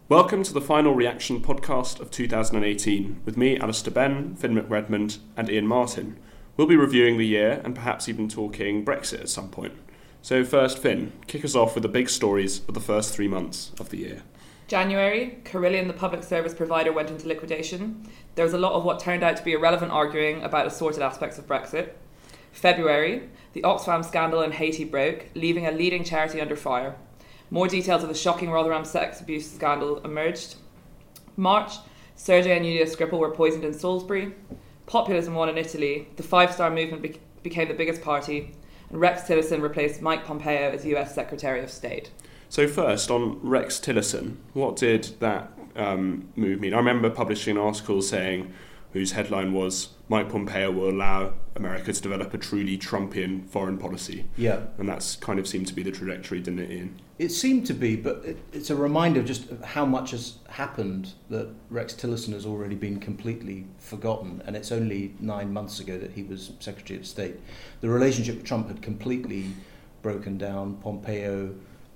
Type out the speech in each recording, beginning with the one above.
Welcome to the final reaction podcast of 2018 with me, Alistair Benn, Finn McRedmond and Ian Martin. We'll be reviewing the year and perhaps even talking Brexit at some point. So first, Finn, kick us off with the big stories of the first 3 months of the year. January, Carillion, the public service provider, went into liquidation. There was a lot of what turned out to be irrelevant arguing about assorted aspects of Brexit. February, the Oxfam scandal in Haiti broke, leaving a leading charity under fire. More details of the shocking Rotherham sex abuse scandal emerged. March, Sergei and Yulia Skripal were poisoned in Salisbury. Populism won in Italy. The Five Star Movement became the biggest party. And Rex Tillerson replaced Mike Pompeo as US Secretary of State. So first, on Rex Tillerson, what did that move mean? I remember publishing an article saying, whose headline was, Mike Pompeo will allow America to develop a truly Trumpian foreign policy. Yeah. And that's kind of seemed to be the trajectory, didn't it, Ian? It seemed to be, but it's a reminder of just how much has happened, that Rex Tillerson has already been completely forgotten, and it's only 9 months ago that he was Secretary of State. The relationship with Trump had completely broken down. Pompeo,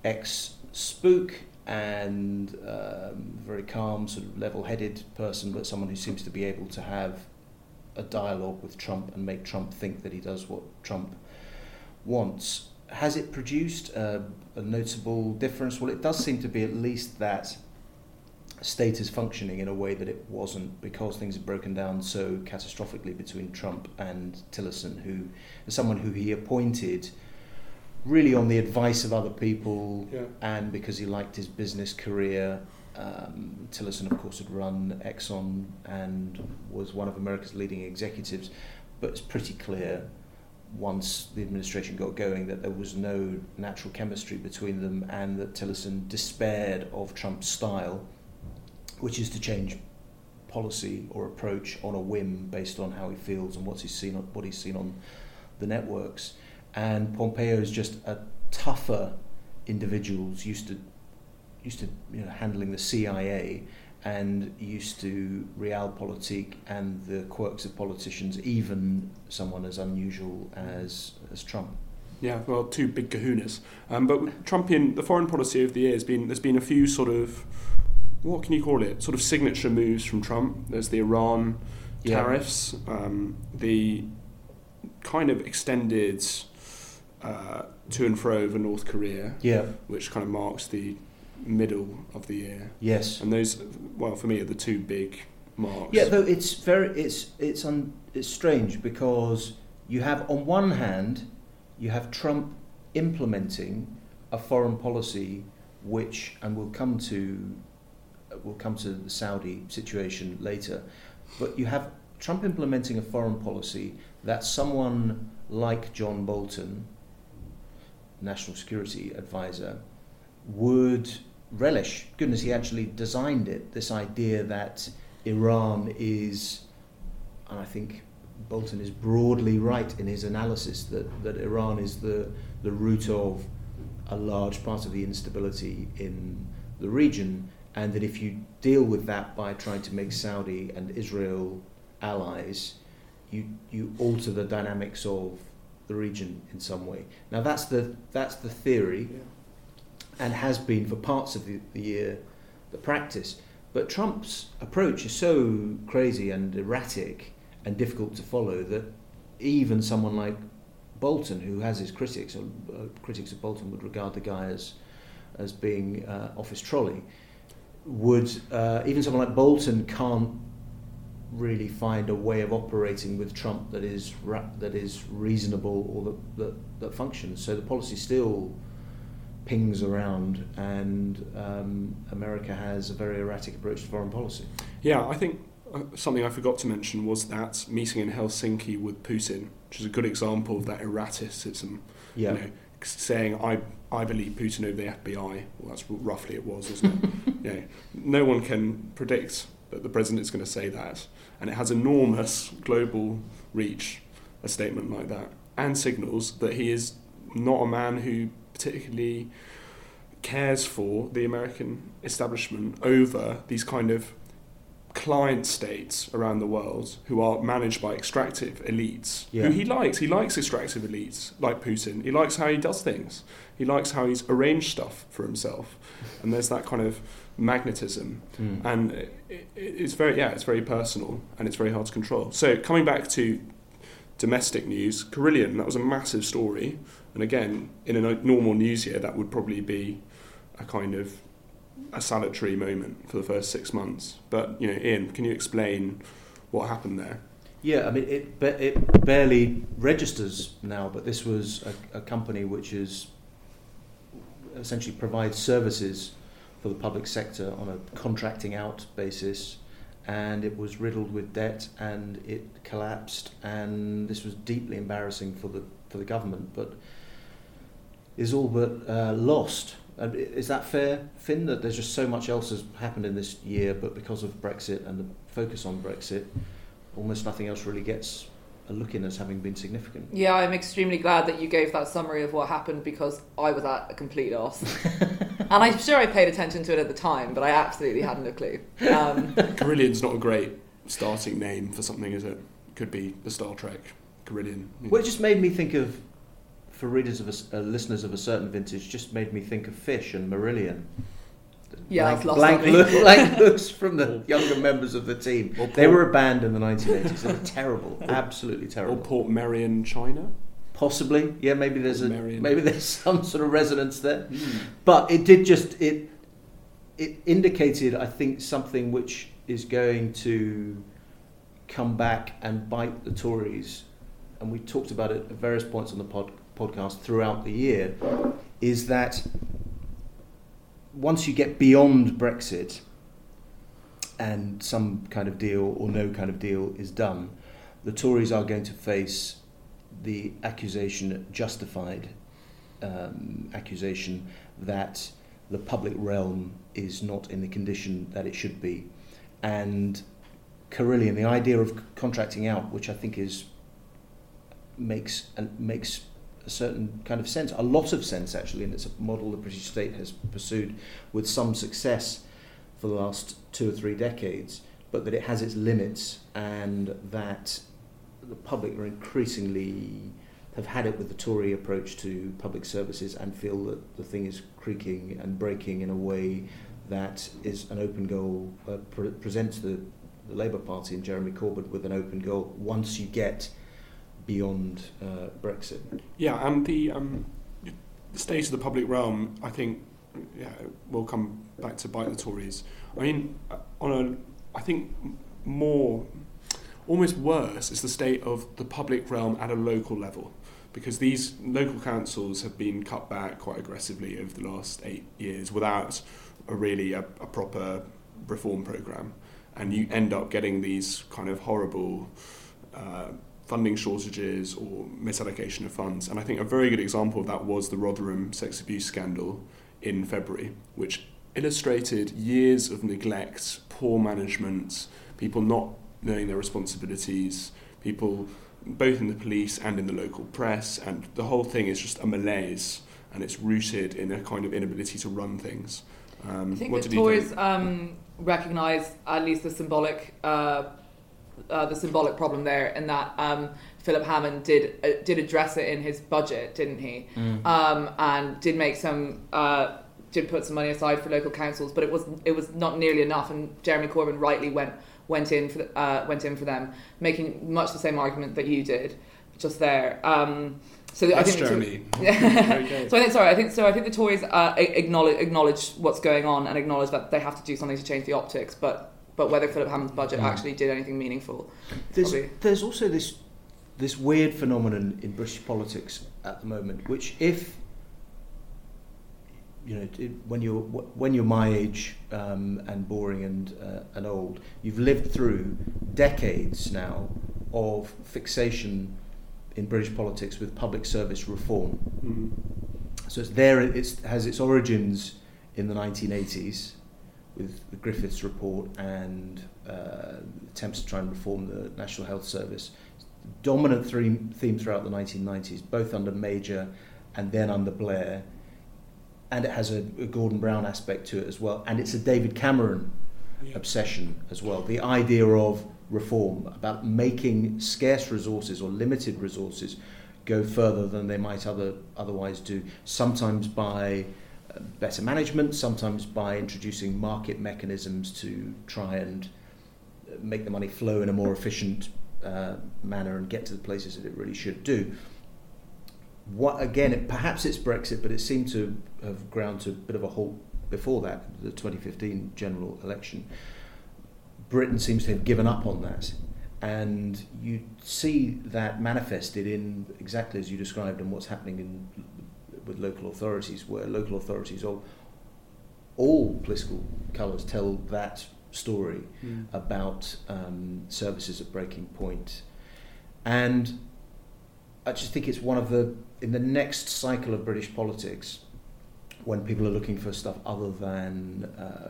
ex-spook and very calm, sort of level-headed person, but someone who seems to be able to have a dialogue with Trump and make Trump think that he does what Trump wants. Has it produced a noticeable difference? Well, it does seem to be at least that state is functioning in a way that it wasn't, because things have broken down so catastrophically between Trump and Tillerson, who is someone who he appointed really on the advice of other people, and because he liked his business career. Tillerson, of course, had run Exxon and was one of America's leading executives, but it's pretty clear once the administration got going that there was no natural chemistry between them, and that Tillerson despaired of Trump's style, which is to change policy or approach on a whim based on how he feels and what he's seen on the networks. And Pompeo is just a tougher individual, used to handling the CIA and used to realpolitik and the quirks of politicians, even someone as unusual as Trump. Yeah, well, two big kahunas. But Trumpian, the foreign policy of the year there's been a few sort of, what can you call it, sort of signature moves from Trump. There's the Iran tariffs, the kind of extended to and fro over North Korea, which kind of marks the middle of the year. Yes. And those, well, for me, are the two big marks. Yeah, though it's strange, because you have, on one hand, you have Trump implementing a foreign policy which, and we'll come to the Saudi situation later, but you have Trump implementing a foreign policy that someone like John Bolton, National Security Advisor, would relish. Goodness, he actually designed it, this idea that Iran is, and I think Bolton is broadly right in his analysis, that Iran is the root of a large part of the instability in the region, and that if you deal with that by trying to make Saudi and Israel allies, you alter the dynamics of the region in some way. Now that's the theory, and has been for parts of the year the practice. But Trump's approach is so crazy and erratic and difficult to follow that even someone like Bolton, who has his critics, or critics of Bolton would regard the guy as being off his trolley, even someone like Bolton can't really find a way of operating with Trump that is reasonable, or that functions. So the policy still pings around, and America has a very erratic approach to foreign policy. Yeah, I think something I forgot to mention was that meeting in Helsinki with Putin, which is a good example of that erraticism. Yeah. Saying I believe Putin over the FBI. Well, that's roughly it was, wasn't it? No one can predict that the president is going to say that, and it has enormous global reach, a statement like that, and signals that he is not a man who particularly cares for the American establishment over these kind of client states around the world who are managed by extractive elites, Yeah. who he likes. He likes extractive elites like Putin. He likes how he does things. He likes how he's arranged stuff for himself. And there's that kind of magnetism. And it's very personal, and it's very hard to control. So coming back to domestic news, Carillion, that was a massive story. And again, in a normal news year, that would probably be a kind of a salutary moment for the first 6 months. But, Ian, can you explain what happened there? Yeah, I mean, it barely registers now, but this was a company which is essentially provides services for the public sector on a contracting out basis, and it was riddled with debt, and it collapsed, and this was deeply embarrassing for the government, but is all but lost. Is that fair, Finn, that there's just so much else has happened in this year, but because of Brexit and the focus on Brexit, almost nothing else really gets a look in as having been significant? Yeah, I'm extremely glad that you gave that summary of what happened, because I was at a complete loss. And I'm sure I paid attention to it at the time, but I absolutely hadn't a clue. Carillion's not a great starting name for something, is it? Could be the Star Trek, Carillion. Well, it just made me think of, for readers of listeners of a certain vintage, just made me think of Fish and Marillion. Yeah, it's lost blank on me. blank looks from the younger members of the team. They were a band in the 1980s. They were terrible, absolutely terrible. Or Port Merion, China? Possibly, yeah. Maybe there's Marion. some sort of resonance there. But it did just it indicated, I think, something which is going to come back and bite the Tories. And we talked about it at various points on the podcast throughout the year. Is that once you get beyond Brexit and some kind of deal or no kind of deal is done, the Tories are going to face the accusation, justified accusation, that the public realm is not in the condition that it should be. And Carillion, the idea of contracting out, which I think makes a certain kind of sense, a lot of sense actually, and it's a model the British state has pursued with some success for the last 2 or 3 decades, but that it has its limits, and that the public are increasingly have had it with the Tory approach to public services and feel that the thing is creaking and breaking in a way that is an open goal, presents the Labour Party and Jeremy Corbyn with an open goal once you get beyond Brexit. Yeah, and the state of the public realm, I think, will come back to bite the Tories. I mean, I think more, almost worse, is the state of the public realm at a local level, because these local councils have been cut back quite aggressively over the last 8 years without a proper reform programme, and you end up getting these kind of horrible funding shortages or misallocation of funds. And I think a very good example of that was the Rotherham sex abuse scandal in February, which illustrated years of neglect, poor management, people not knowing their responsibilities, people both in the police and in the local press, and the whole thing is just a malaise, and it's rooted in a kind of inability to run things. I think the Tories recognise at least the symbolic problem there, in that Philip Hammond did address it in his budget, didn't he? And did make did put some money aside for local councils, but it was not nearly enough. And Jeremy Corbyn rightly went in for them, making much the same argument that you did just there. I think Jeremy. I think the Tories acknowledge what's going on and acknowledge that they have to do something to change the optics, but whether Philip Hammond's budget actually did anything meaningful. There's also this weird phenomenon in British politics at the moment, which, if when you're my age and boring and old, you've lived through decades now of fixation in British politics with public service reform. So it has its origins in the 1980s with the Griffiths report and attempts to try and reform the National Health Service. Dominant theme throughout the 1990s, both under Major and then under Blair. And it has a Gordon Brown aspect to it as well. And it's a David Cameron obsession as well. The idea of reform, about making scarce resources or limited resources go further than they might otherwise do, sometimes by better management, sometimes by introducing market mechanisms to try and make the money flow in a more efficient manner and get to the places that it really should do. Perhaps it's Brexit, but it seemed to have ground to a bit of a halt before that, the 2015 general election. Britain seems to have given up on that, and you see that manifested in exactly as you described in what's happening with local authorities, where local authorities of all political colours tell that story about services at breaking point. And I just think it's one of in the next cycle of British politics, when people are looking for stuff other than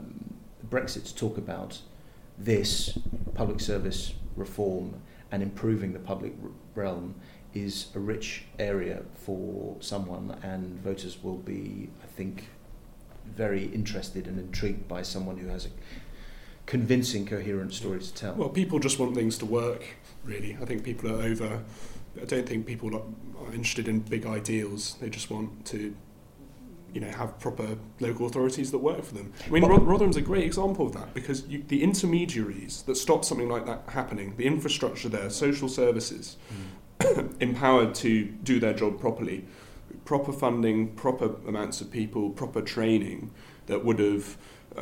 Brexit to talk about, this public service reform and improving the public realm is a rich area for someone, and voters will be, I think, very interested and intrigued by someone who has a convincing, coherent story to tell. Well, people just want things to work, really. I think people are I don't think people are interested in big ideals. They just want to, have proper local authorities that work for them. I mean, Rotherham's a great example of that, because the intermediaries that stop something like that happening, the infrastructure there, social services, empowered to do their job properly, proper funding, proper amounts of people, proper training that would have,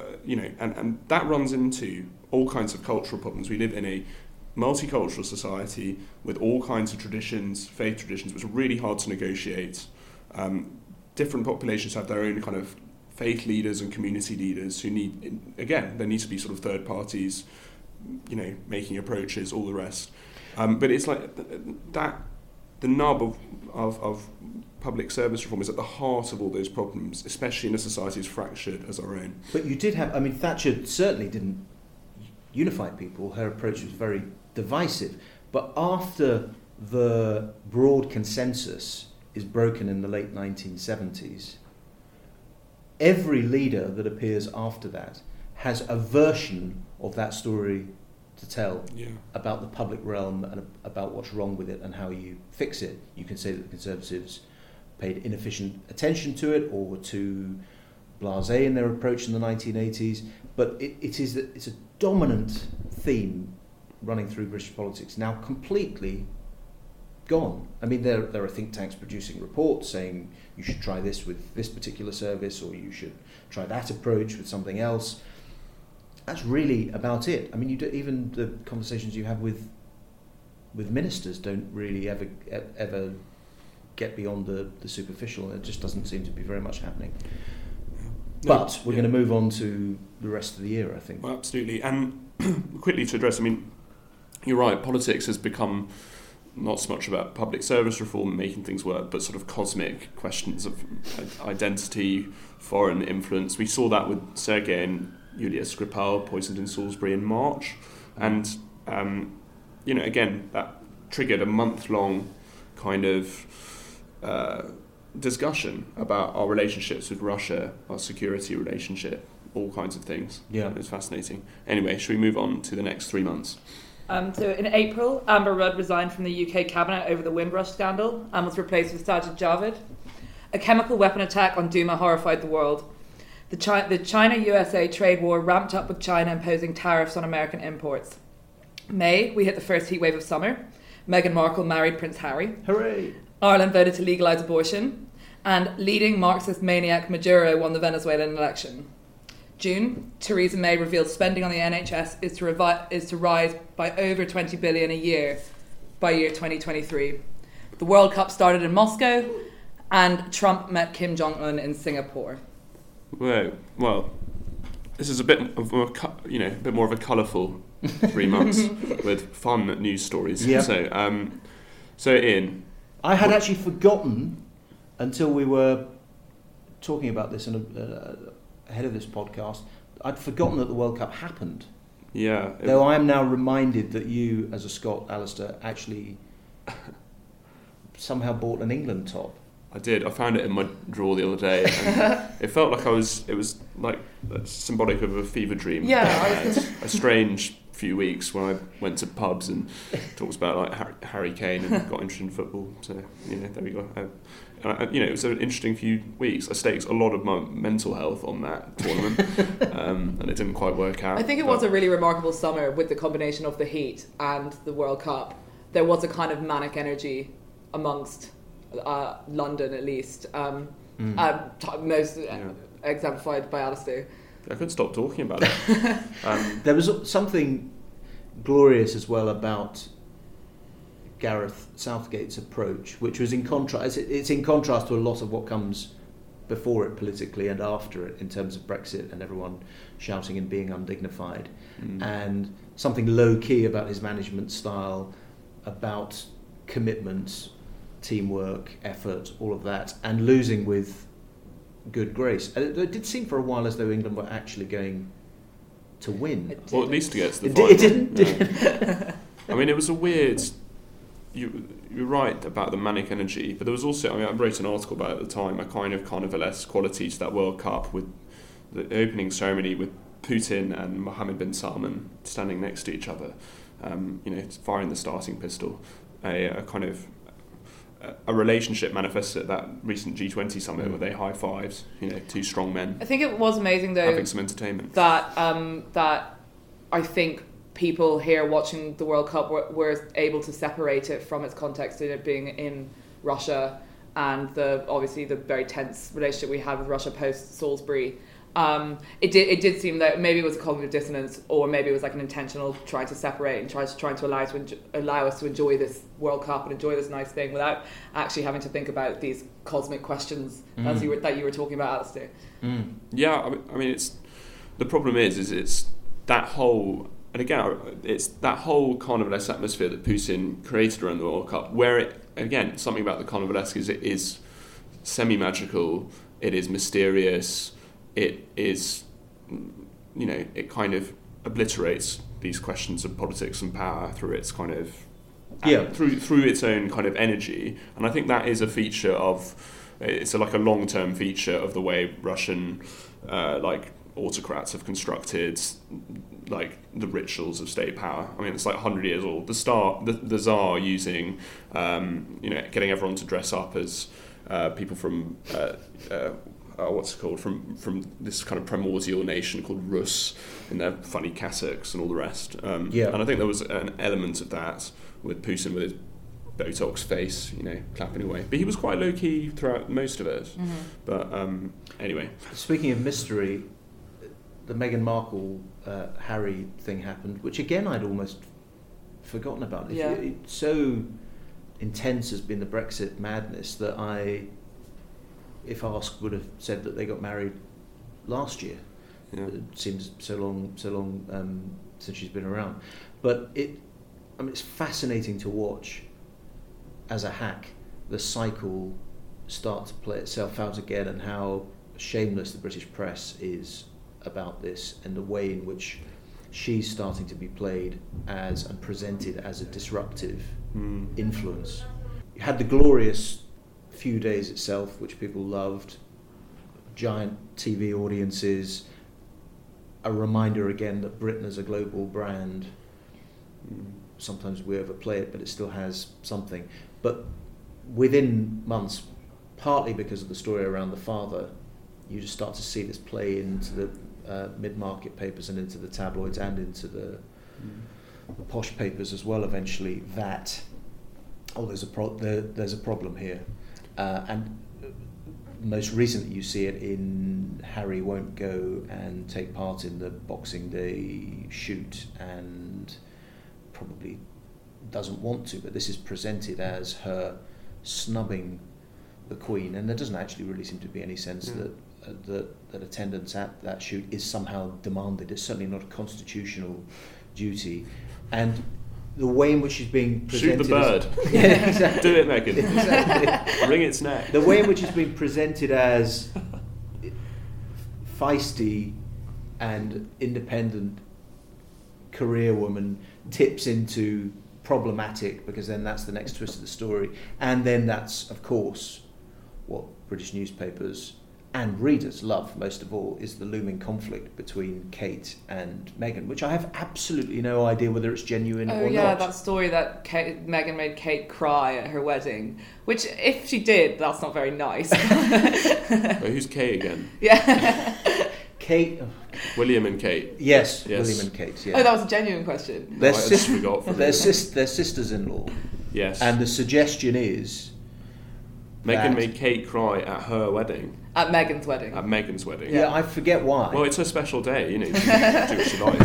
and that runs into all kinds of cultural problems. We live in a multicultural society with all kinds of traditions, faith traditions, which are really hard to negotiate. Different populations have their own kind of faith leaders and community leaders who there needs to be sort of third parties, making approaches, all the rest. But it's like that. The nub of public service reform is at the heart of all those problems, especially in a society as fractured as our own. But you did have, Thatcher certainly didn't unify people. Her approach was very divisive. But after the broad consensus is broken in the late 1970s, every leader that appears after that has a version of that story to tell about the public realm and about what's wrong with it and how you fix it. You can say that the Conservatives paid inefficient attention to it or were too blasé in their approach in the 1980s, but it's a dominant theme running through British politics, now completely gone. I mean, there are think tanks producing reports saying you should try this with this particular service, or you should try that approach with something else. That's really about it. I mean, even the conversations you have with ministers don't really ever get beyond the superficial. It just doesn't seem to be very much happening. But we're going to move on to the rest of the year, I think. Well, absolutely. And quickly to address, you're right, politics has become not so much about public service reform, making things work, but sort of cosmic questions of identity, foreign influence. We saw that with Sergei and Yulia Skripal poisoned in Salisbury in March. And, again, that triggered a month-long kind of discussion about our relationships with Russia, our security relationship, all kinds of things. Yeah. It was fascinating. Anyway, should we move on to the next 3 months? So in April, Amber Rudd resigned from the UK cabinet over the Windrush scandal and was replaced with Sajid Javid. A chemical weapon attack on Duma horrified the world. The China-USA trade war ramped up with China imposing tariffs on American imports. May, we hit the first heat wave of summer. Meghan Markle married Prince Harry. Hooray! Ireland voted to legalise abortion. And leading Marxist maniac Maduro won the Venezuelan election. June, Theresa May revealed spending on the NHS is to rise by over 20 billion a year by year 2023. The World Cup started in Moscow, and Trump met Kim Jong-un in Singapore. Well, this is a bit more of a colourful 3 months with fun news stories. Yeah. So Ian, I had actually forgotten until we were talking about this ahead of this podcast. I'd forgotten that the World Cup happened. Yeah. Though I am now reminded that you, as a Scot, Alistair, actually somehow bought an England top. I did. I found it in my drawer the other day, and it felt like it was like symbolic of a fever dream. Yeah, A strange few weeks when I went to pubs and talked about like Harry Kane and got interested in football. So there we go. It was an interesting few weeks. I staked a lot of my mental health on that tournament, and it didn't quite work out. I think it was a really remarkable summer with the combination of the heat and the World Cup. There was a kind of manic energy amongst London, at least, most exemplified by Alistair. I couldn't stop talking about it. There was something glorious as well about Gareth Southgate's approach, which was in contrast. It's in contrast to a lot of what comes before it politically and after it, in terms of Brexit and everyone shouting and being undignified, and something low key about his management style, about commitment, teamwork, effort, all of that, and losing with good grace. And it did seem for a while as though England were actually going to win. Well, at least to get to the final. It didn't. I mean, it was a weird... You're right about the manic energy, but there was also... I wrote an article about it at the time, a kind of carnivalesque quality to that World Cup, with the opening ceremony with Putin and Mohammed bin Salman standing next to each other, firing the starting pistol, a kind of... a relationship manifested at that recent G20 summit where they high-fived, two strong men. I think it was amazing, though, having some entertainment. That I think people here watching the World Cup were able to separate it from its context in it being in Russia and obviously the very tense relationship we had with Russia post Salisbury. It did seem that maybe it was a cognitive dissonance, or maybe it was like an intentional trying to separate and trying to allow us to enjoy this World Cup and enjoy this nice thing without actually having to think about these cosmic questions that you were talking about, Alistair. Yeah, I mean, the problem is it's that whole, and again, it's that whole carnivalesque atmosphere that Putin created around the World Cup, where it, again, something about the carnivalesque is it is semi-magical, it is mysterious. It is, it kind of obliterates these questions of politics and power through its kind of through its own kind of energy, and I think that is a feature of like a long-term feature of the way Russian autocrats have constructed like the rituals of state power. I mean, it's like 100 years old. The Tsar using getting everyone to dress up as people from. What's it called, from this kind of primordial nation called Rus, in their funny cassocks and all the rest. And I think there was an element of that with Putin with his Botox face, clapping away. But he was quite low-key throughout most of it. Mm-hmm. But anyway. Speaking of mystery, the Meghan Markle Harry thing happened, which again I'd almost forgotten about. Yeah. It's so intense has been the Brexit madness that I, if asked, would have said that they got married last year. Yeah. It seems so long since she's been around. But it's fascinating to watch as a hack the cycle start to play itself out again, and how shameless the British press is about this, and the way in which she's starting to be played as and presented as a disruptive influence. You had the glorious few days itself, which people loved, giant TV audiences, a reminder again that Britain is a global brand. Sometimes we overplay it, but it still has something. But within months, partly because of the story around the father, you just start to see this play into the mid-market papers and into the tabloids and into the posh papers as well eventually, that there's a problem here. And most recently you see it in Harry won't go and take part in the Boxing Day shoot, and probably doesn't want to, but this is presented as her snubbing the Queen, and there doesn't actually really seem to be any sense that attendance at that shoot is somehow demanded. It's certainly not a constitutional duty, and the way in which she's being presented... Shoot the bird. Yeah, exactly. Do it, Meghan. Exactly. Wring its neck. The way in which it's being presented as feisty and independent career woman tips into problematic, because then that's the next twist of the story. And then that's, of course, what British newspapers and readers love most of all is the looming conflict between Kate and Meghan, which I have absolutely no idea whether it's genuine or not. That story that Meghan made Kate cry at her wedding, which if she did, that's not very nice. Wait, who's Kate again? Yeah. Kate... William and Kate. Yes, William and Kate, yeah. Oh, that was a genuine question. They're sisters-in-law. Yes. And the suggestion is... Meghan made Kate cry at her wedding. At Meghan's wedding. At Meghan's wedding. Yeah, I forget why. Well, it's her special day, you know. She can do what she likes.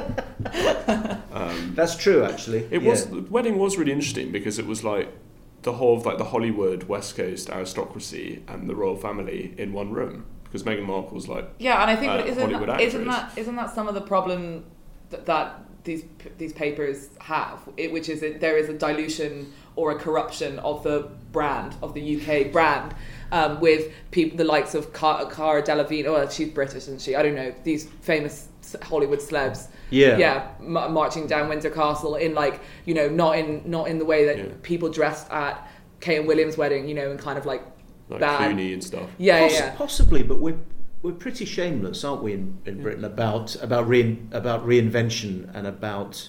That's true, actually. The wedding was really interesting because it was like the whole of like the Hollywood West Coast aristocracy and the royal family in one room. Because Meghan Markle's like and I think isn't that some of the problem that these papers have, which is that there is a dilution or a corruption of the brand, of the UK brand, with people the likes of Cara Delevingne. Well, she's British, isn't she? I don't know, these famous Hollywood celebs. Marching down Windsor Castle in not in the way that people dressed at Kate and William's wedding, and kind of like bad. Clooney and stuff. Possibly, but we're pretty shameless, aren't we, in Britain about reinvention and about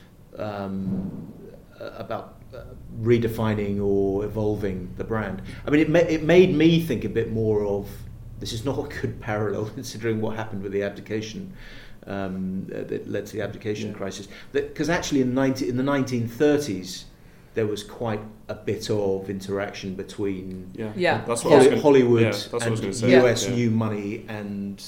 redefining or evolving the brand. I mean, it made me think a bit more of, this is not a good parallel considering what happened with the abdication that led to the abdication crisis. Because actually in the 1930s there was quite a bit of interaction between that's what Hollywood that's what I was and say. US new money and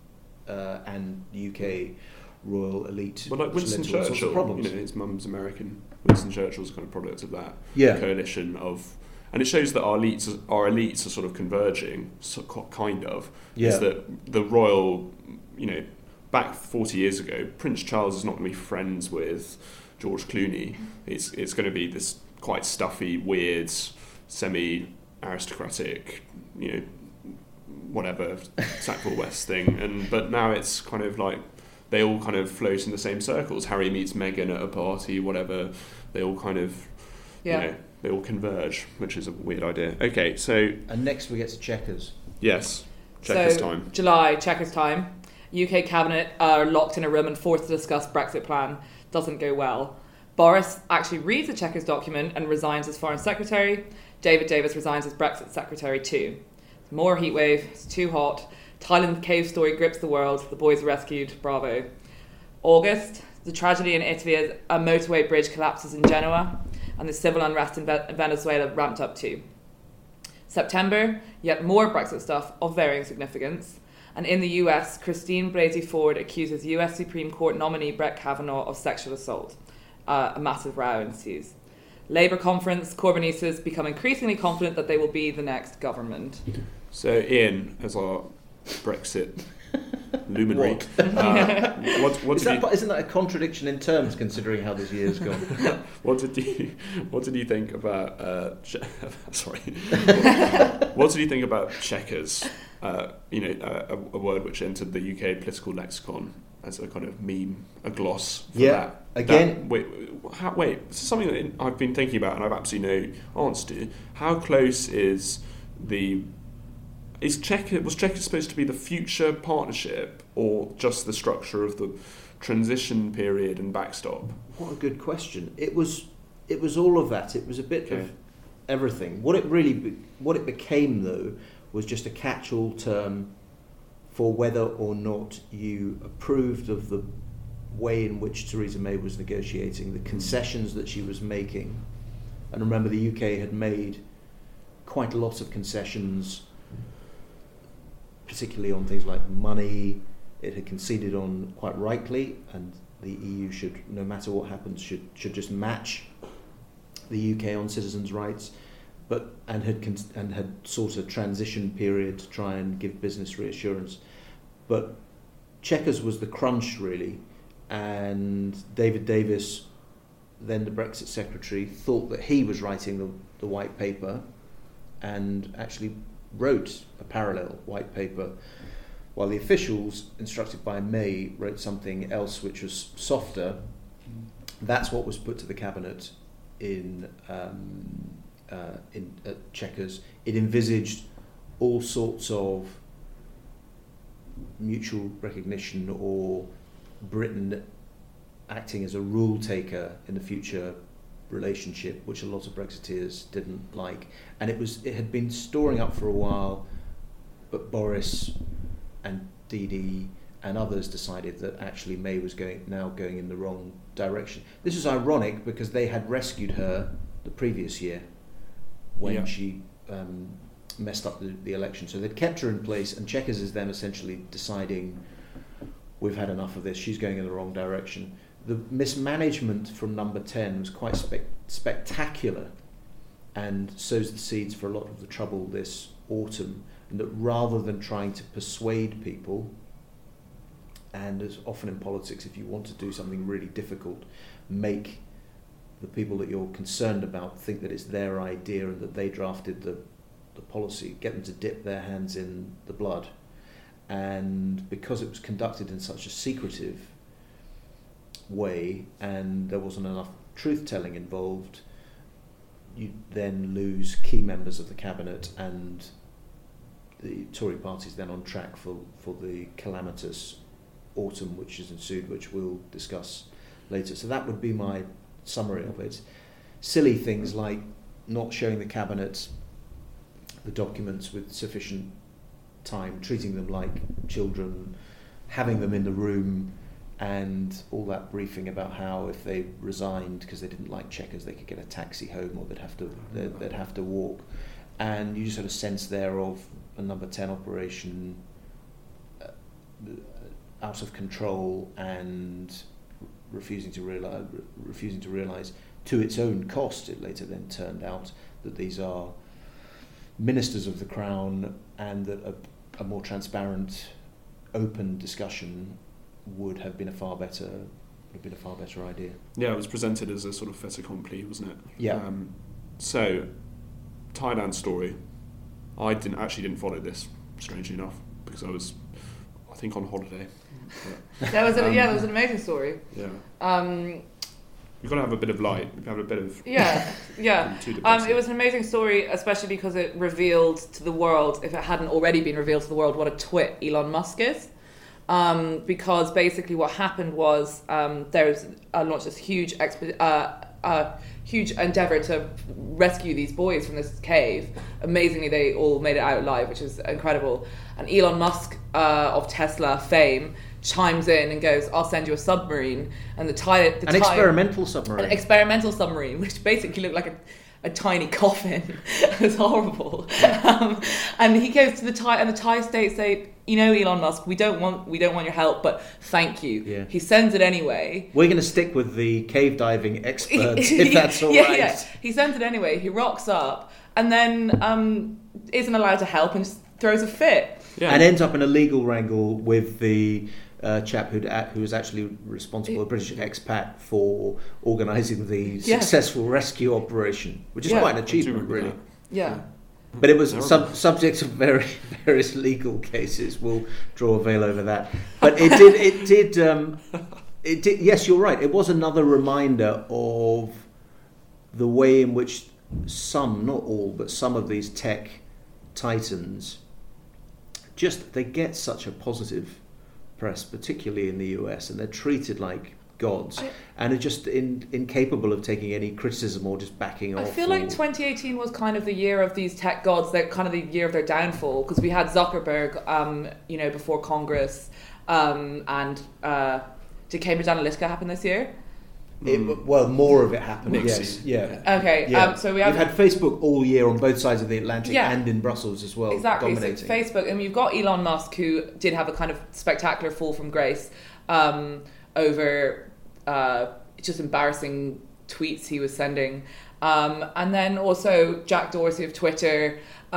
UK royal elite. Well, like Winston Churchill, his mum's American. Winston Churchill's kind of product of that coalition of, and it shows that our elites are sort of converging, kind of. Is that the royal, back 40 years ago, Prince Charles is not going to be friends with George Clooney. It's going to be this quite stuffy, weird, semi-aristocratic, whatever Sackville West thing. But now it's kind of like they all kind of float in the same circles. Harry meets Meghan at a party, whatever. They all kind of, they all converge, which is a weird idea. Okay, so... And next we get to Chequers. Yes, Chequers time. July, Chequers time. UK cabinet are locked in a room and forced to discuss Brexit plan. Doesn't go well. Boris actually reads the Chequers document and resigns as Foreign Secretary. David Davis resigns as Brexit Secretary too. More heatwave, it's too hot. Thailand cave story grips the world. The boys are rescued. Bravo. August, the tragedy in Italy as a motorway bridge collapses in Genoa, and the civil unrest in Venezuela ramped up too. September, yet more Brexit stuff of varying significance. And in the US, Christine Blasey Ford accuses US Supreme Court nominee Brett Kavanaugh of sexual assault. A massive row ensues. Labour conference, Corbynistas become increasingly confident that they will be the next government. So Ian, as our Brexit luminary, isn't that a contradiction in terms considering how this year's gone? What did you think about? What did you think about Chequers? A word which entered the UK political lexicon as a kind of meme, a gloss for that. Again... Wait, this is something that I've been thinking about and I've absolutely no answer to. How close is Chequers, was Chequers supposed to be the future partnership or just the structure of the transition period and backstop? What a good question. It was all of that. It was a bit of everything. What it became, though, was just a catch-all term for whether or not you approved of the way in which Theresa May was negotiating, the concessions that she was making. And remember, the UK had made quite a lot of concessions, particularly on things like money. It had conceded on, quite rightly, and the EU should, no matter what happens, should just match the UK on citizens' rights, and had sought a transition period to try and give business reassurance. But Chequers was the crunch, really, and David Davis, then the Brexit Secretary, thought that he was writing the white paper and actually wrote a parallel white paper, while the officials, instructed by May, wrote something else which was softer. That's what was put to the cabinet in at Chequers. It envisaged all sorts of mutual recognition or Britain acting as a rule taker in the future relationship, which a lot of Brexiteers didn't like, and it had been storing up for a while, but Boris and Didi and others decided that actually May was going in the wrong direction. This was ironic because they had rescued her the previous year when she messed up the election, so they'd kept her in place, and Chequers is then essentially deciding, we've had enough of this, she's going in the wrong direction. The mismanagement from Number 10 was quite spectacular and sows the seeds for a lot of the trouble this autumn, and that rather than trying to persuade people, and as often in politics, if you want to do something really difficult, make the people that you're concerned about think that it's their idea and that they drafted the policy, get them to dip their hands in the blood. And because it was conducted in such a secretive way and there wasn't enough truth-telling involved, you then lose key members of the cabinet, and the Tory party is then on track for the calamitous autumn which has ensued, which we'll discuss later. So that would be my summary of it. Silly things like not showing the cabinet the documents with sufficient time, treating them like children, having them in the room, and all that briefing about how if they resigned because they didn't like Chequers, they could get a taxi home or they'd have to walk. And you just had a sense there of a Number 10 operation out of control and refusing to realise to its own cost. It later then turned out that these are ministers of the Crown, and that a more transparent, open discussion would have been a far better idea. Yeah, it was presented as a sort of fait accompli, wasn't it? Yeah. So, Thailand story. I didn't follow this, strangely enough, because I was, I think, on holiday. But, That was an amazing story. Yeah. You've got to have a bit of light. You've got to have a bit of... Yeah. It was an amazing story, especially because it revealed to the world, if it hadn't already been revealed to the world, what a twit Elon Musk is. Because basically what happened was there was launched this huge endeavour to rescue these boys from this cave. Amazingly, they all made it out alive, which is incredible. And Elon Musk of Tesla fame chimes in and goes, "I'll send you a submarine." And an experimental submarine, which basically looked like a tiny coffin. It was horrible. And he goes to the Thai, and the Thai state say, Elon Musk, we don't want your help, but thank you. Yeah. He sends it anyway. We're going to stick with the cave diving experts, if that's all right. Yeah. He sends it anyway. He rocks up, and then isn't allowed to help and just throws a fit. Yeah. And ends up in a legal wrangle with the chap who was actually responsible, a British expat, for organising the successful rescue operation, which is quite an achievement, really. Yeah. But it was subject of various legal cases. We'll draw a veil over that. But it did. Yes, you're right. It was another reminder of the way in which some, not all, but some of these tech titans, they get such a positive press, particularly in the US, and they're treated like gods, and are just incapable of taking any criticism or just backing off. I feel like 2018 was kind of the year of these tech gods, that kind of the year of their downfall, because we had Zuckerberg, before Congress, and did Cambridge Analytica happen this year? More of it happened. Yes, yeah. Okay, yeah. So we've had Facebook all year on both sides of the Atlantic and in Brussels as well. Exactly. Dominating. So Facebook, and you've got Elon Musk, who did have a kind of spectacular fall from grace over just embarrassing tweets he was sending, and then also Jack Dorsey of Twitter.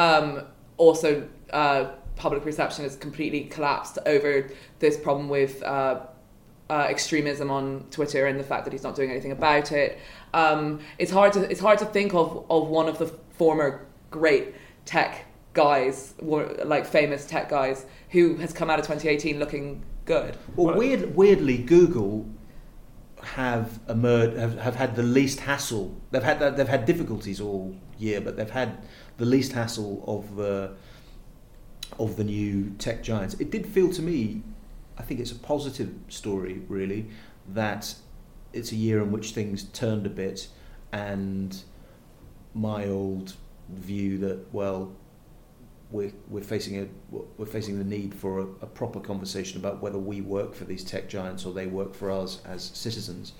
Public perception has completely collapsed over this problem with extremism on Twitter and the fact that he's not doing anything about it. It's hard to think of one of the former great tech guys, like famous tech guys, who has come out of 2018 looking good. Well, weirdly, Google have emerged, have had the least hassle. They've had difficulties all year, but they've had the least hassle of the new tech giants. It did feel to me, I think it's a positive story really, that it's a year in which things turned a bit, and my old view that, well, we're facing the need for a proper conversation about whether we work for these tech giants or they work for us as citizens,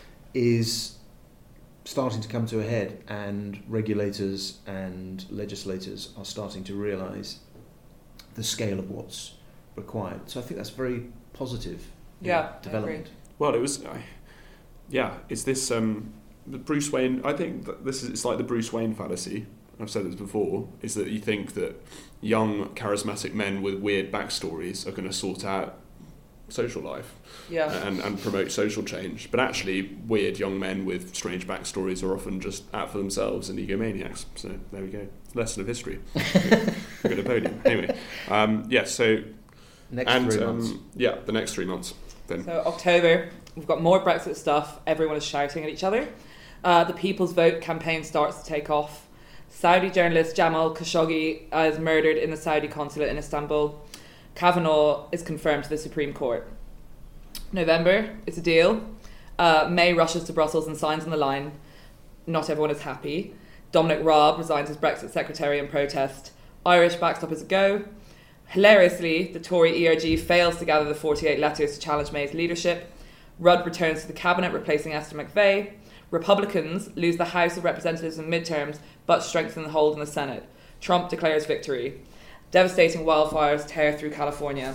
is starting to come to a head, and regulators and legislators are starting to realise the scale of what's required. So I think that's very positive development. Well, it was, it's this the Bruce Wayne. I think that it's like the Bruce Wayne fallacy. I've said this before, is that you think that young, charismatic men with weird backstories are going to sort out social life and promote social change. But actually, weird young men with strange backstories are often just out for themselves and egomaniacs. So there we go. Lesson of history. We're going to podium. Anyway, so... Next 3 months. The next 3 months. Then. So October, we've got more Brexit stuff. Everyone is shouting at each other. The People's Vote campaign starts to take off. Saudi journalist Jamal Khashoggi is murdered in the Saudi consulate in Istanbul. Kavanaugh is confirmed to the Supreme Court. November, it's a deal. May rushes to Brussels and signs on the line. Not everyone is happy. Dominic Raab resigns as Brexit secretary in protest. Irish backstop is a go. Hilariously, the Tory ERG fails to gather the 48 letters to challenge May's leadership. Rudd returns to the cabinet, replacing Esther McVeigh. Republicans lose the House of Representatives in midterms, but strengthen the hold in the Senate. Trump declares victory. Devastating wildfires tear through California.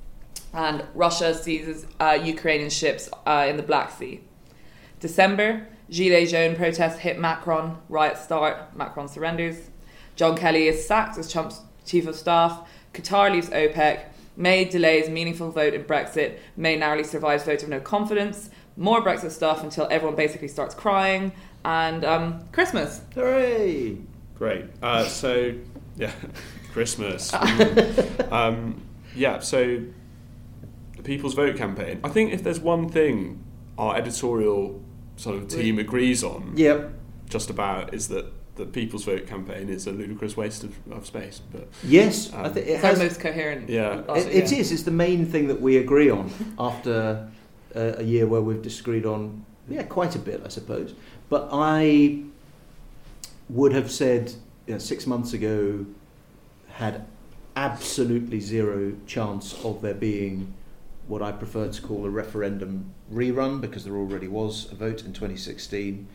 And Russia seizes Ukrainian ships in the Black Sea. December, Gilets Jaunes protests hit Macron. Riots start. Macron surrenders. John Kelly is sacked as Trump's chief of staff. Qatar leaves OPEC. May delays meaningful vote in Brexit. May narrowly survives vote of no confidence. More Brexit stuff until everyone basically starts crying. And Christmas. Hooray! Great. Christmas. So the People's Vote campaign. I think if there's one thing our editorial sort of team agrees on, just about, is that the People's Vote campaign is a ludicrous waste of space. But yes, I think it's our most coherent. It is. It's the main thing that we agree on after a year where we've disagreed on quite a bit, I suppose. But I would have said 6 months ago had absolutely zero chance of there being what I prefer to call a referendum rerun, because there already was a vote in 2016.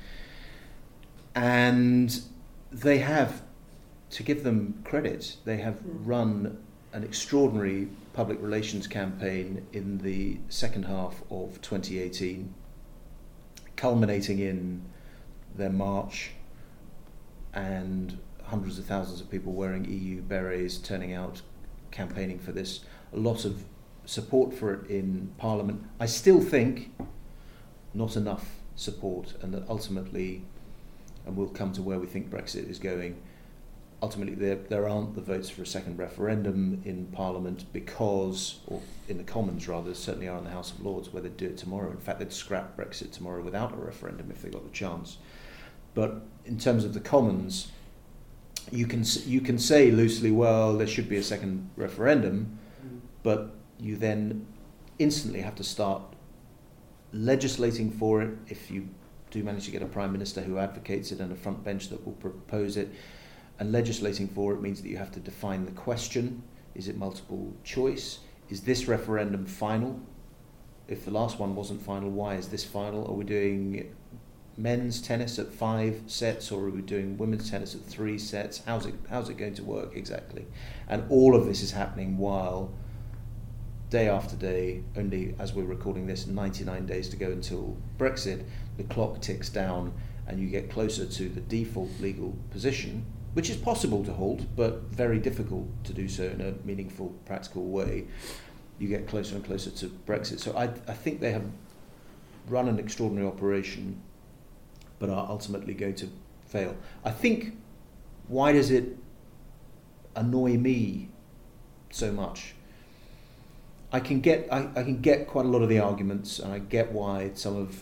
And they have, to give them credit, they have run an extraordinary public relations campaign in the second half of 2018, culminating in their march and hundreds of thousands of people wearing EU berets turning out, campaigning for this. A lot of support for it in Parliament. I still think not enough support, and that ultimately, and we'll come to where we think Brexit is going, ultimately there aren't the votes for a second referendum in Parliament because, or in the Commons rather, certainly are in the House of Lords, where they'd do it tomorrow. In fact, they'd scrap Brexit tomorrow without a referendum if they got the chance. But in terms of the Commons, you can say loosely, well, there should be a second referendum, but you then instantly have to start legislating for it if you do manage to get a Prime Minister who advocates it and a front bench that will propose it. And legislating for it means that you have to define the question. Is it multiple choice? Is this referendum final? If the last one wasn't final, why is this final? Are we doing men's tennis at 5 sets, or are we doing women's tennis at 3 sets? How's it going to work exactly? And all of this is happening while day after day, only as we're recording this, 99 days to go until Brexit, the clock ticks down and you get closer to the default legal position, which is possible to hold, but very difficult to do so in a meaningful, practical way. You get closer and closer to Brexit. So I think they have run an extraordinary operation, but are ultimately going to fail. I think, why does it annoy me so much? I can get quite a lot of the arguments, and I get why some of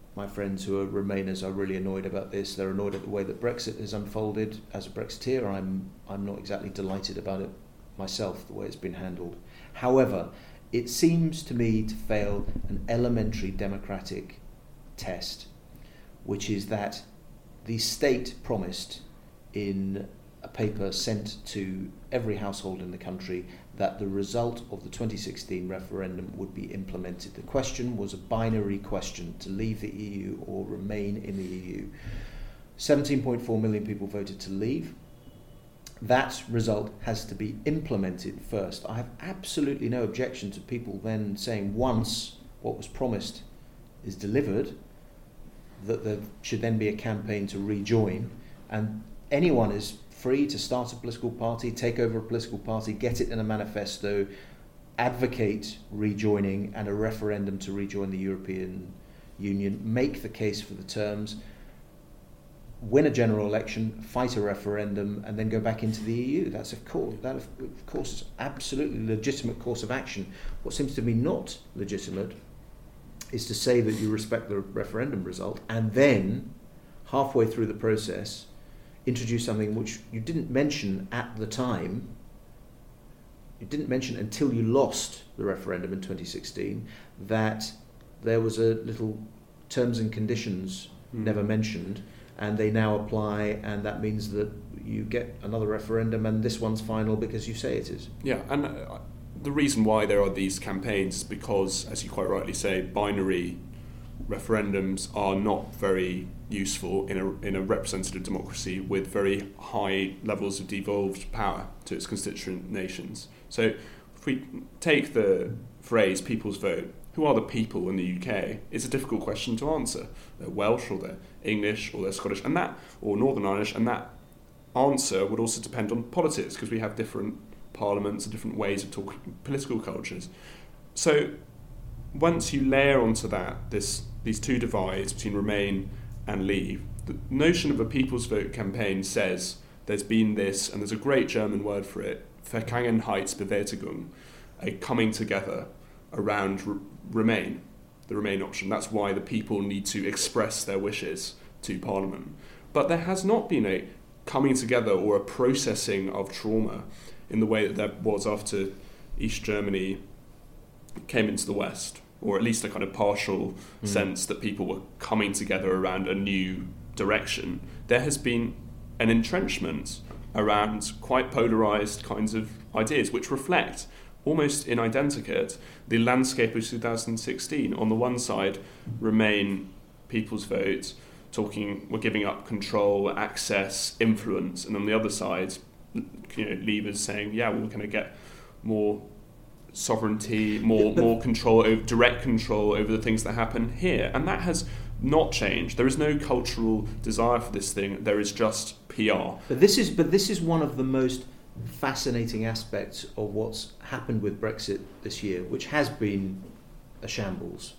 my friends who are Remainers are really annoyed about this. They're annoyed at the way that Brexit has unfolded. As a Brexiteer, I'm not exactly delighted about it myself, the way it's been handled. However, it seems to me to fail an elementary democratic test, which is that the state promised in a paper sent to every household in the country that the result of the 2016 referendum would be implemented. The question was a binary question, to leave the EU or remain in the EU. 17.4 million people voted to leave. That result has to be implemented first. I have absolutely no objection to people then saying once what was promised is delivered, that there should then be a campaign to rejoin, and anyone is free to start a political party, take over a political party, get it in a manifesto, advocate rejoining and a referendum to rejoin the European Union, make the case for the terms, win a general election, fight a referendum, and then go back into the EU. That of course is absolutely legitimate course of action. What seems to be not legitimate is to say that you respect the referendum result and then, halfway through the process, introduce something which you didn't mention at the time. You didn't mention until you lost the referendum in 2016 that there was a little terms and conditions never mentioned, and they now apply, and that means that you get another referendum and this one's final because you say it is. Yeah, and the reason why there are these campaigns is because, as you quite rightly say, binary referendums are not very useful in a representative democracy with very high levels of devolved power to its constituent nations. So if we take the phrase people's vote, who are the people in the UK? It's a difficult question to answer. They're Welsh or they're English or they're Scottish and that, or Northern Irish, and that answer would also depend on politics because we have different parliaments and different ways of talking, political cultures. So once you layer onto that these two divides between Remain and Leave, the notion of a people's vote campaign says there's been this, and there's a great German word for it, Vergangenheitsbewegung, a coming together around Remain, the Remain option. That's why the people need to express their wishes to Parliament. But there has not been a coming together or a processing of trauma in the way that there was after East Germany came into the West, or at least a kind of partial sense that people were coming together around a new direction. There has been an entrenchment around quite polarised kinds of ideas which reflect almost in identikit the landscape of 2016. On the one side, Remain, people's vote, talking we're giving up control, access, influence, and on the other side, Leavers saying, yeah, we're going to get more sovereignty, more control, direct control over the things that happen here. And that has not changed. There is no cultural desire for this thing. There is just PR. But this is one of the most fascinating aspects of what's happened with Brexit this year, which has been a shambles.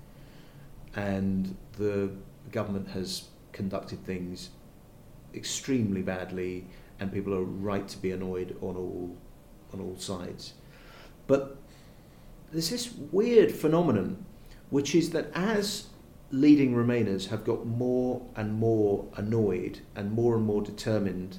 And the government has conducted things extremely badly, and people are right to be annoyed on all sides. But there's this weird phenomenon, which is that as leading Remainers have got more and more annoyed and more determined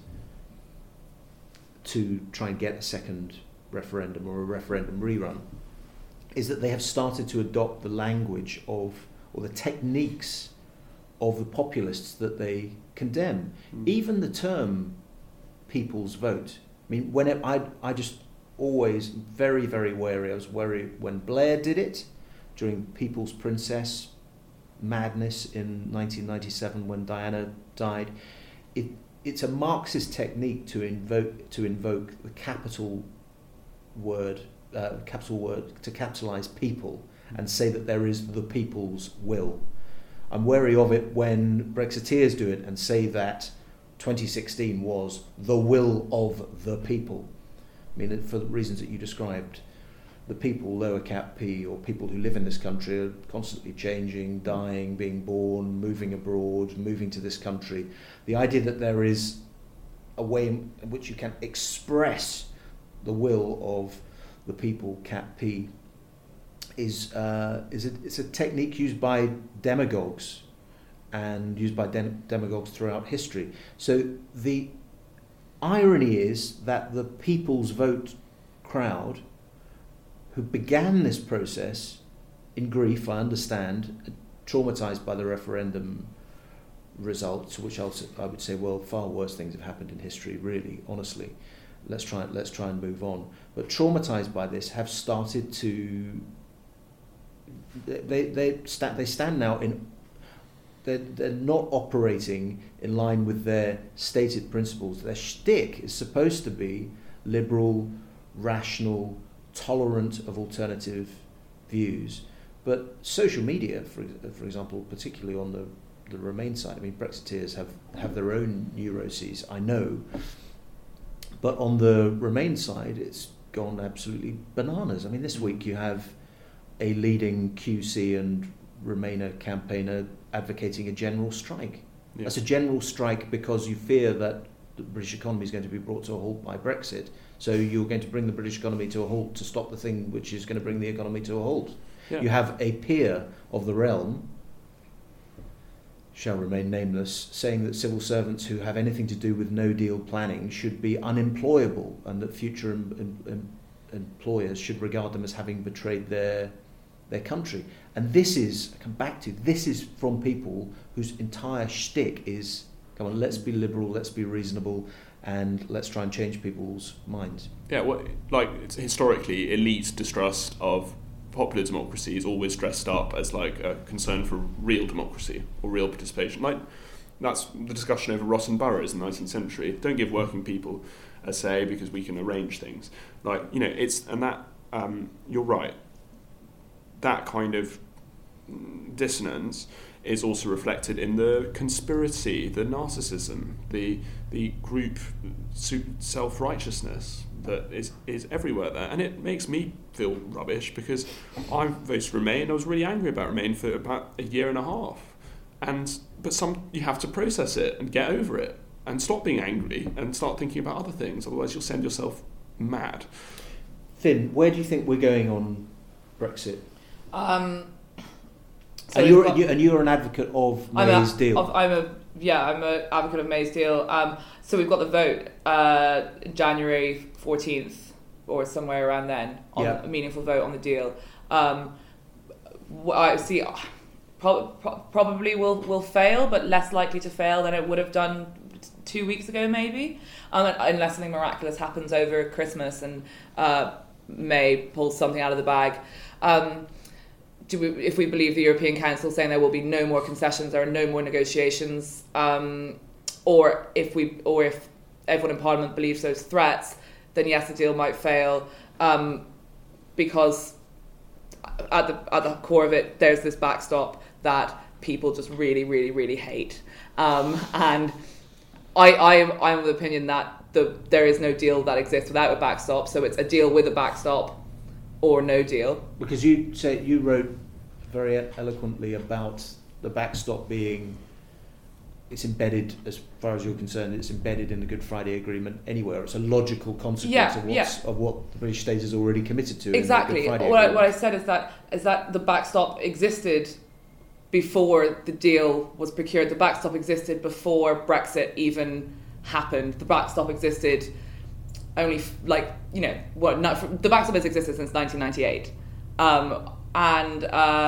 to try and get a second referendum or a referendum rerun, is that they have started to adopt the language of, or the techniques of the populists that they condemn. Even the term people's vote. I mean, when I just always very, very wary. I was wary when Blair did it during People's Princess madness in 1997 when Diana died. It's a Marxist technique to invoke the capital word to capitalise people and say that there is the people's will. I'm wary of it when Brexiteers do it and say that 2016 was the will of the people. I mean, for the reasons that you described, the people, lower cap P, or people who live in this country are constantly changing, dying, being born, moving abroad, moving to this country. The idea that there is a way in which you can express the will of the people, cap P, it's a technique used by demagogues and used by demagogues throughout history. So the irony is that the People's Vote crowd, who began this process in grief, I understand, traumatised by the referendum results, which I would say, well, far worse things have happened in history, really, honestly. Let's try and move on. But traumatised by this, have started to. They stand now in. They're not operating in line with their stated principles. Their shtick is supposed to be liberal, rational, tolerant of alternative views. But social media, for example, particularly on the Remain side, I mean, Brexiteers have their own neuroses, I know. But on the Remain side, it's gone absolutely bananas. I mean, this week you have a leading QC and Remainer campaigner advocating a general strike. Yeah. That's a general strike because you fear that the British economy is going to be brought to a halt by Brexit. So you're going to bring the British economy to a halt to stop the thing which is going to bring the economy to a halt. Yeah. You have a peer of the realm, shall remain nameless, saying that civil servants who have anything to do with no-deal planning should be unemployable, and that future employers should regard them as having betrayed their country. And this is, I come back to, this is from people whose entire shtick is, come on, let's be liberal, let's be reasonable, and let's try and change people's minds. Yeah, well, like, it's historically, elite distrust of popular democracy is always dressed up as like a concern for real democracy or real participation. Like, that's the discussion over Ross and boroughs in the 19th century. Don't give working people a say because we can arrange things. Like, you know, it's, and that, you're right, that kind of dissonance is also reflected in the conspiracy, the narcissism, the group self-righteousness that is everywhere there. And it makes me feel rubbish because I voted Remain. I was really angry about Remain for about a year and a half. But you have to process it and get over it and stop being angry and start thinking about other things. Otherwise you'll send yourself mad. Finn, where do you think we're going on Brexit? So you're an advocate of May's deal. I'm an advocate of May's deal. So we've got the vote January 14th or somewhere around then on a meaningful vote on the deal. I see. Probably will fail, but less likely to fail than it would have done 2 weeks ago, maybe, unless something miraculous happens over Christmas and May pulls something out of the bag. If we believe the European Council saying there will be no more concessions, there are no more negotiations, or if everyone in Parliament believes those threats, then yes, the deal might fail, because at the core of it, there's this backstop that people just really, really, really hate, and I'm of the opinion that there is no deal that exists without a backstop. So it's a deal with a backstop or no deal. Because you wrote very eloquently about the backstop being, it's embedded, as far as you're concerned, it's embedded in the Good Friday Agreement anywhere. It's a logical consequence of what the British state has already committed to. Exactly. In the Good Friday What I said is that the backstop existed before the deal was procured. The backstop existed before Brexit even happened. The backstop existed only the backstop has existed since 1998, and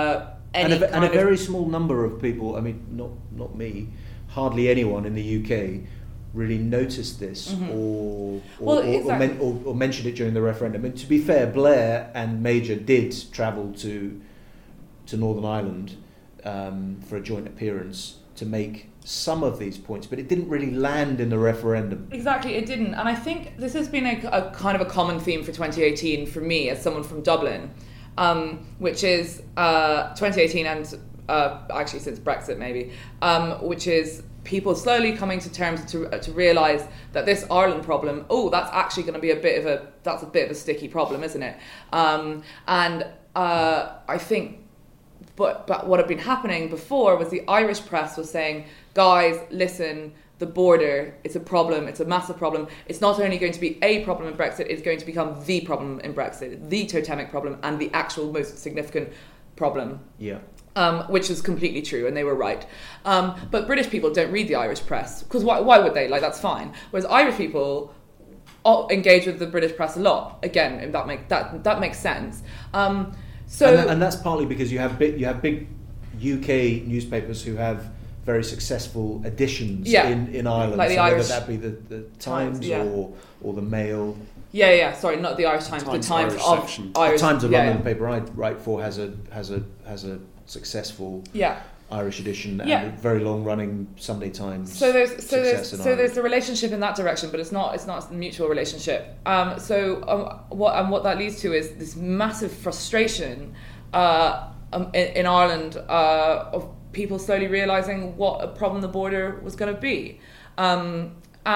a very small number of people. I mean, not me, hardly anyone in the UK really noticed this or mentioned it during the referendum. And to be fair, Blair and Major did travel to Northern Ireland for a joint appearance to make some of these points, but it didn't really land in the referendum. Exactly, it didn't. And I think this has been a kind of a common theme for 2018 for me as someone from Dublin, which is 2018 and actually since Brexit maybe, which is people slowly coming to terms to realise that this Ireland problem, that's actually going to be a bit of a sticky problem, isn't it? And I think, but what had been happening before was the Irish press was saying, guys, listen, the border, it's a problem, it's a massive problem. It's not only going to be a problem in Brexit, it's going to become the problem in Brexit, the totemic problem and the actual most significant problem. Yeah. which is completely true, and they were right. But British people don't read the Irish press, because why would they? Like, that's fine. Whereas Irish people engage with the British press a lot. Again, that makes sense. And that's partly because you have big UK newspapers who have very successful editions in Ireland. Like the so Irish, whether that be the Times or the Mail. Sorry, not the Irish Times. The Times of Irish. The Times of London, the paper I write for, has a successful Irish edition and a very long running Sunday Times. So there's a relationship in that direction, but it's not a mutual relationship. What that leads to is this massive frustration in Ireland of people slowly realizing what a problem the border was going to be, and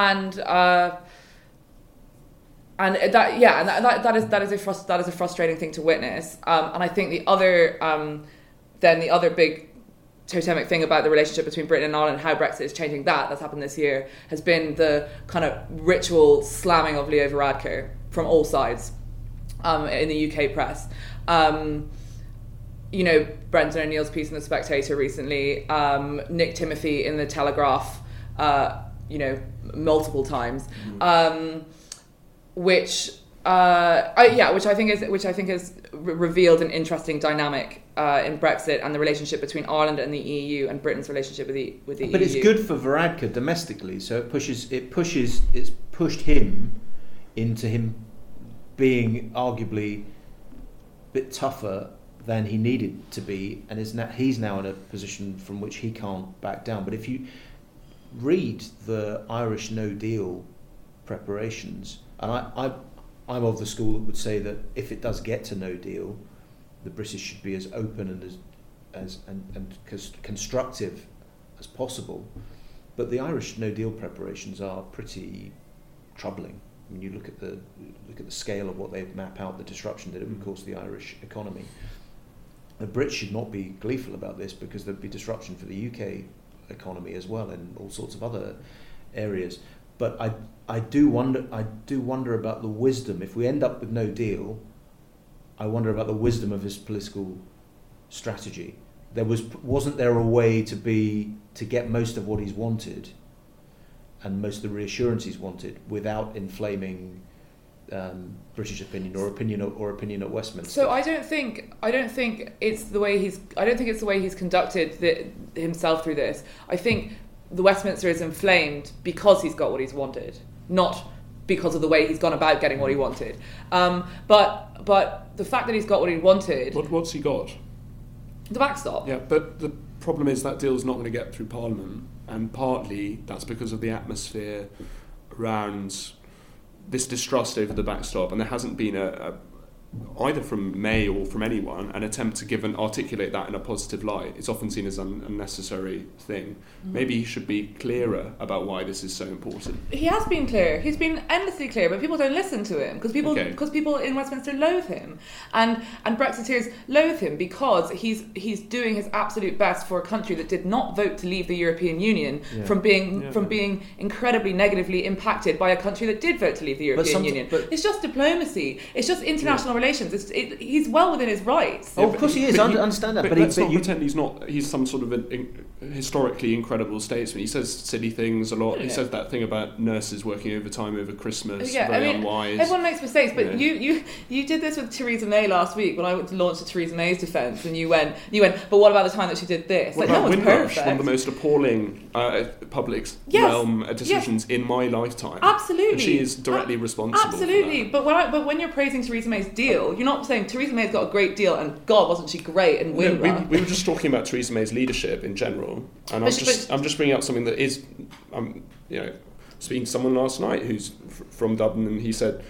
that is a frustrating thing to witness. And I think the other big totemic thing about the relationship between Britain and Ireland and how Brexit is changing that's happened this year has been the kind of ritual slamming of Leo Varadkar from all sides in the UK press. Brendan O'Neill's piece in The Spectator recently, Nick Timothy in The Telegraph, multiple times, which I think has revealed an interesting dynamic in Brexit and the relationship between Ireland and the EU and Britain's relationship with the EU. But it's good for Varadkar domestically, so it's pushed him into him being arguably a bit tougher than he needed to be, and he's now in a position from which he can't back down. But if you read the Irish No Deal preparations, and I'm of the school that would say that if it does get to no deal, the British should be as open and as constructive as possible. But the Irish No Deal preparations are pretty troubling. I mean, you look at the scale of what they map out, the disruption that it would cause the Irish economy. The Brits should not be gleeful about this, because there'd be disruption for the UK economy as well in all sorts of other areas. But I do wonder about the wisdom. If we end up with no deal, I wonder about the wisdom of his political strategy. Wasn't there a way to get most of what he's wanted and most of the reassurance he's wanted without inflaming British opinion or opinion at Westminster? So I don't think it's the way he's conducted himself through this. I think the Westminster is inflamed because he's got what he's wanted, not because of the way he's gone about getting what he wanted. But the fact that he's got what he wanted... What's he got? The backstop. Yeah, but the problem is that deal's not going to get through Parliament, and partly that's because of the atmosphere around this distrust over the backstop, and there hasn't been either from May or from anyone an attempt to articulate that in a positive light. It's often seen as an unnecessary thing. Mm-hmm. Maybe he should be clearer about why this is so important. He has been clear. He's been endlessly clear, but people don't listen to him because people in Westminster loathe him, and Brexiteers loathe him because he's doing his absolute best for a country that did not vote to leave the European Union from being incredibly negatively impacted by a country that did vote to leave the European Union. It's just diplomacy. It's just international relations. He's well within his rights. Of course he is. I understand that. But let's not pretend he's some sort of a historically incredible statesman. He says silly things a lot. He says that thing about nurses working overtime over Christmas. Unwise. Everyone makes mistakes, but you did this with Theresa May last week when I launched a Theresa May's defence, and you went. But what about the time that she did this? What about Windrush? One of the most appalling public realm decisions in my lifetime. Absolutely, and she is directly responsible. Absolutely, for that. but when you're praising Theresa May's deal, you're not saying Theresa May's got a great deal and God wasn't she great in Windrush. We were just talking about Theresa May's leadership in general, and I'm just bringing up something that is, speaking to someone last night who's from Dublin, and he said,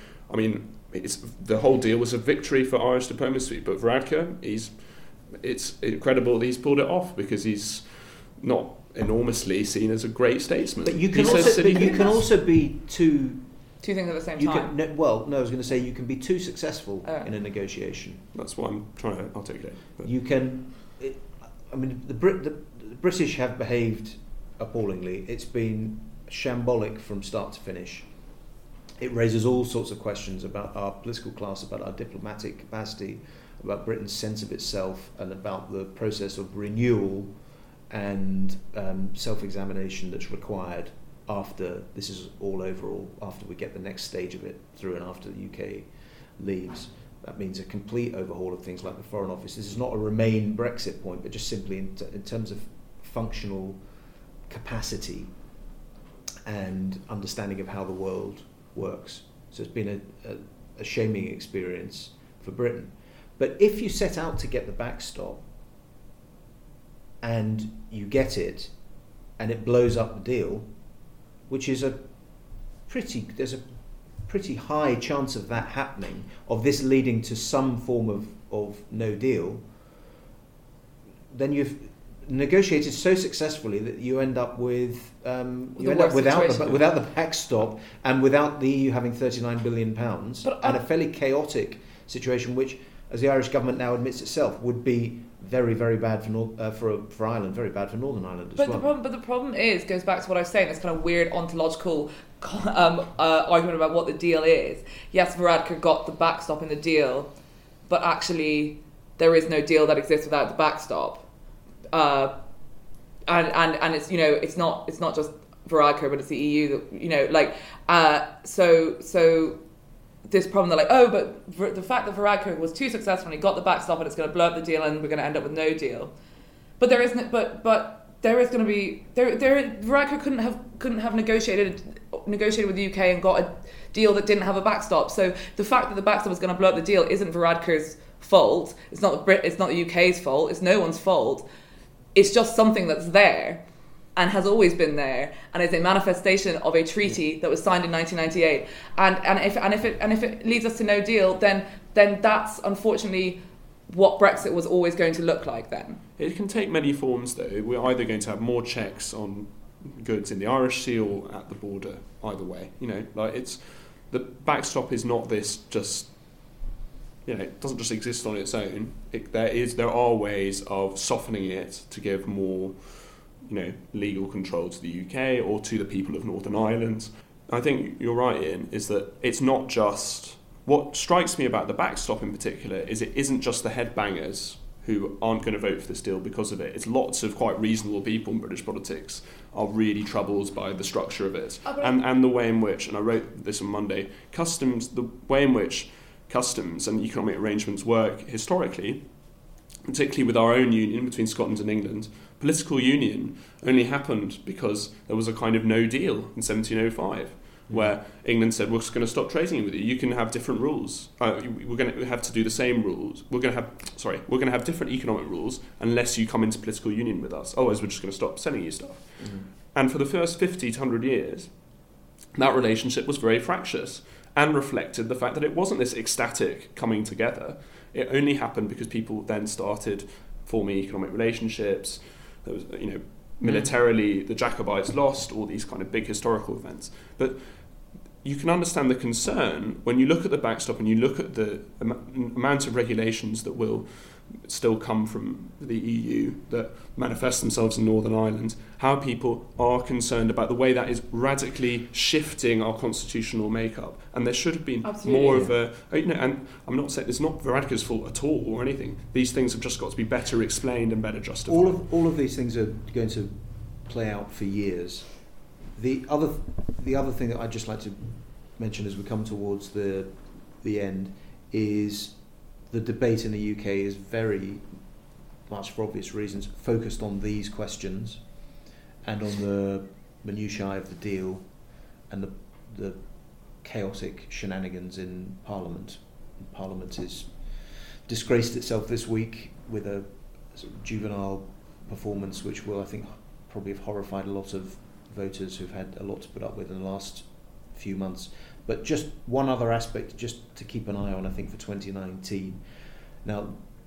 the whole deal was a victory for Irish diplomacy, but Varadkar, it's incredible that he's pulled it off because he's not enormously seen as a great statesman. But you can also be too. Two things at the same time. I was going to say you can be too successful in a negotiation. That's what I'm trying to articulate. You can. The British have behaved appallingly. It's been shambolic from start to finish. It raises all sorts of questions about our political class, about our diplomatic capacity, about Britain's sense of itself, and about the process of renewal and self-examination that's required after this is all over, or after we get the next stage of it through, and after the UK leaves. That means a complete overhaul of things like the Foreign Office. This is not a Remain Brexit point, but just simply in terms of functional capacity and understanding of how the world works. So it's been a shaming experience for Britain. But if you set out to get the backstop and you get it and it blows up the deal, which is there's a pretty high chance of that happening, of this leading to some form of no deal, then you've negotiated so successfully that you end up with without the backstop and without the EU having £39 billion and a fairly chaotic situation, which, as the Irish government now admits itself, would be very, very bad for Ireland, very bad for Northern Ireland as well. But the problem goes back to what I was saying, this kind of weird ontological argument about what the deal is. Yes, Varadkar got the backstop in the deal, but actually there is no deal that exists without the backstop. And it's, you know, it's not just Varadkar, but it's the EU that, you know, like, so this problem, they're like, but the fact that Varadkar was too successful and he got the backstop and it's going to blow up the deal and we're going to end up with no deal. But there isn't. But there is going to be Varadkar couldn't have negotiated with the UK and got a deal that didn't have a backstop. So the fact that the backstop was going to blow up the deal isn't Varadkar's fault. It's not the UK's fault. It's no one's fault. It's just something that's there and has always been there, and is a manifestation of a treaty that was signed in 1998. And if it leads us to no deal, then that's unfortunately what Brexit was always going to look like. Then it can take many forms, though. We're either going to have more checks on goods in the Irish Sea or at the border. Either way, you know, like, it's the backstop is not this just. You know, it doesn't just exist on its own. There are ways of softening it to give more, you know, legal control to the UK or to the people of Northern Ireland. I think you're right, Ian, is that it's not just... What strikes me about the backstop in particular is it isn't just the headbangers who aren't going to vote for this deal because of it. It's lots of quite reasonable people in British politics are really troubled by the structure of it. And the way in which, and I wrote this on Monday, the way in which customs and economic arrangements work historically, particularly with our own union between Scotland and England. Political union only happened because there was a kind of no deal in 1705, where England said, we're just going to stop trading with you. You can have different rules. We're going to have to do the same rules. We're going to have different economic rules unless you come into political union with us. Otherwise, we're just going to stop selling you stuff. Mm-hmm. And for the first 50 to 100 years, that relationship was very fractious, and reflected the fact that it wasn't this ecstatic coming together. It only happened because people then started forming economic relationships. There was, you know, militarily, the Jacobites lost, all these kind of big historical events. But you can understand the concern when you look at the backstop and you look at the amount of regulations that will still come from the EU that manifest themselves in Northern Ireland, how people are concerned about the way that is radically shifting our constitutional makeup. And there should have been more of a, you know, and I'm not saying it's not Varadkar's fault at all or anything. These things have just got to be better explained and better justified. All of these things are going to play out for years. The other thing that I'd just like to mention as we come towards the end is the debate in the UK is very much, for obvious reasons, focused on these questions and on the minutiae of the deal and the chaotic shenanigans in Parliament. Parliament has disgraced itself this week with a sort of juvenile performance which will, I think, probably have horrified a lot of voters who've had a lot to put up with in the last few months. But just one other aspect just to keep an eye on, I think, for 2019. Now,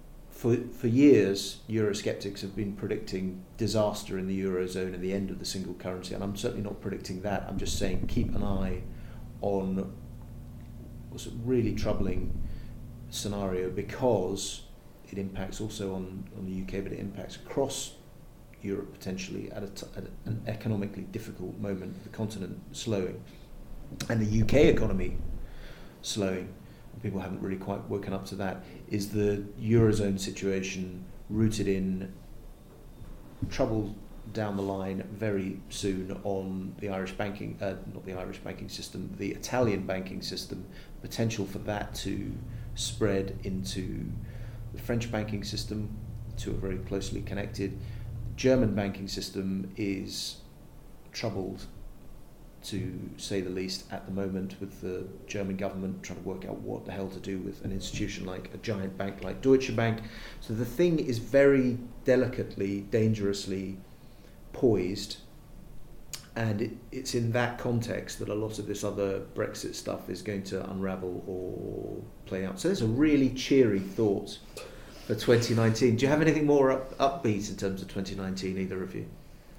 for years, Eurosceptics have been predicting disaster in the Eurozone and the end of the single currency, and I'm certainly not predicting that. I'm just saying keep an eye on what's a really troubling scenario, because it impacts also on the UK, but it impacts across Europe potentially at an economically difficult moment, the continent slowing and the UK economy slowing. people haven't really quite woken up to that, is the Eurozone situation rooted in trouble down the line very soon on the Irish banking, not the Irish banking system, the Italian banking system, potential for that to spread into the French banking system. The two are very closely connected. German banking system is troubled, to say the least, at the moment, with the German government trying to work out what the hell to do with an institution like a giant bank like Deutsche Bank. So the thing is very delicately, dangerously poised, and it's in that context that a lot of this other Brexit stuff is going to unravel or play out. So there's a really cheery thought for 2019. Do you have anything more upbeat in terms of 2019, either of you?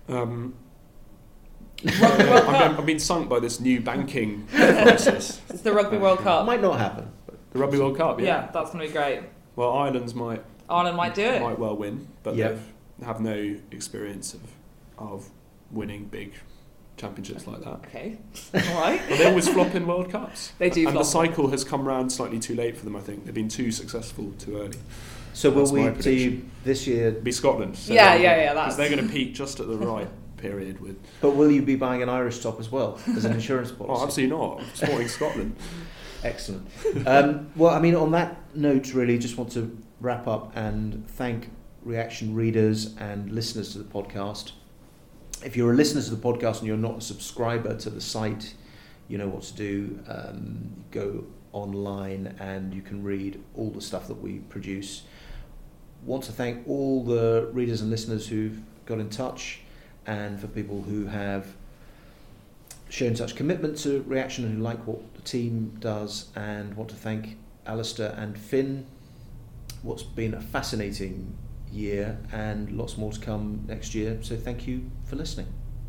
I've been sunk by this new banking crisis. It's the Rugby World Cup. Might not happen. The Rugby World Cup, Yeah, that's going to be great. Well, Ireland might do it. Might well win, but Yep. they have no experience of winning big championships like that. Okay, all right. But they always flop in World Cups. They do And flop. the cycle has come round slightly too late for them, I think. They've been too successful too early. So will That's my we prediction. see this year? It'll be Scotland. So Yeah, because that's... they're going to peak just at the right period with... But will you be buying an Irish top as well as an insurance policy? Oh, absolutely not. I'm supporting Scotland. Excellent. Well, I mean, on that note, really, just want to wrap up and thank Reaction readers and listeners to the podcast. If you're a listener to the podcast and you're not a subscriber to the site, you know what to do. Go online and you can read all the stuff that we produce. Want to thank all the readers and listeners who've got in touch, and for people who have shown such commitment to Reaction and who like what the team does, and want to thank Alistair and Finn. What's been a fascinating year and lots more to come next year, so thank you for listening.